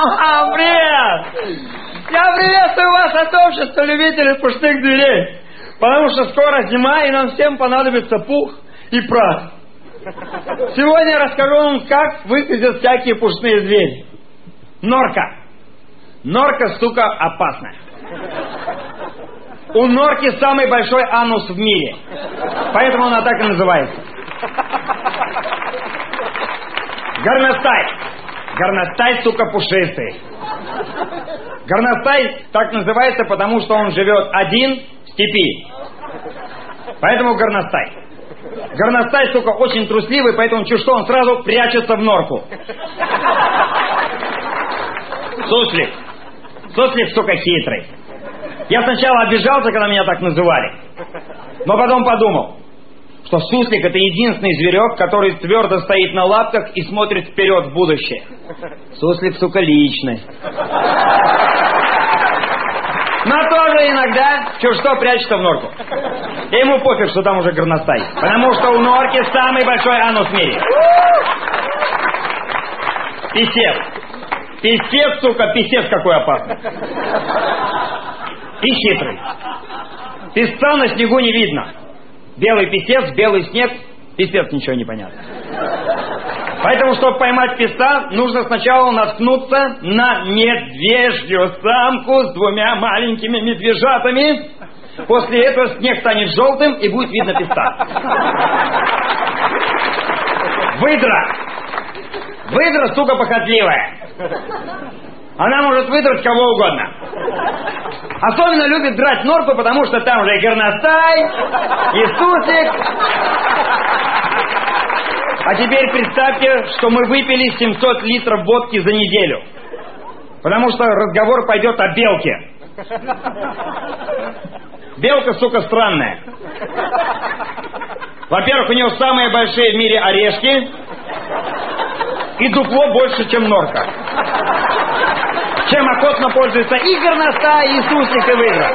Привет! Я приветствую вас от общества любителей пушных зверей. Потому что скоро зима, и нам всем понадобится пух и прах. Сегодня я расскажу вам, как выглядят всякие пушные звери. Норка. Норка, сука, опасная. У норки самый большой анус в мире. Поэтому она так и называется. Горностай. Горностай, сука, пушистый. Горностай так называется, потому что он живет один в степи. Поэтому горностай. Горностай, сука, очень трусливый, поэтому чуть что он сразу прячется в норку. Суслик. Суслик, сука, хитрый. Я сначала обижался, когда меня так называли. Но потом подумал, что суслик — это единственный зверек, который твердо стоит на лапках и смотрит вперед в будущее. Суслик, сука, личность. Но тоже иногда чуть что прячется в норку. И ему пофиг, что там уже горностай. Потому что у норки самый большой анус в мире. Писец. Писец, сука, писец какой опасный. И хитрый. Песца на снегу не видно. Белый писец, белый снег, писец, ничего не понятно. Поэтому, чтобы поймать песца, нужно сначала наткнуться на медвежью самку с двумя маленькими медвежатами. После этого снег станет желтым и будет видно песца. Выдра. Выдра, сука, похотливая. Она может выдрать кого угодно. Особенно любит драть норку, потому что там же и горностай, и суслик. А теперь представьте, что мы выпили 700 литров водки за неделю. Потому что разговор пойдет о белке. Белка, сука, странная. Во-первых, у нее самые большие в мире орешки. И дупло больше, чем норка. Чем охотно пользуются и горностай, и суслик, и выдра.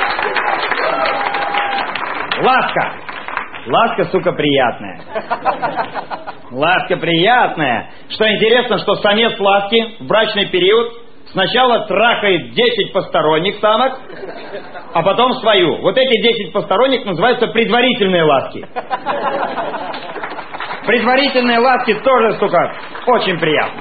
Ласка. Ласка, сука, приятная. Ласка приятная. Что интересно, что самец ласки в брачный период сначала трахает 10 посторонних самок, а потом свою. Вот эти 10 посторонних называются предварительные ласки. Предварительные ласки тоже, сука, очень приятно.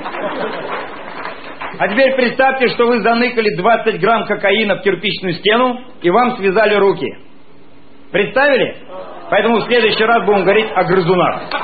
А теперь представьте, что вы заныкали 20 грамм кокаина в кирпичную стену, и вам связали руки. Представили? Поэтому в следующий раз будем говорить о грызунах.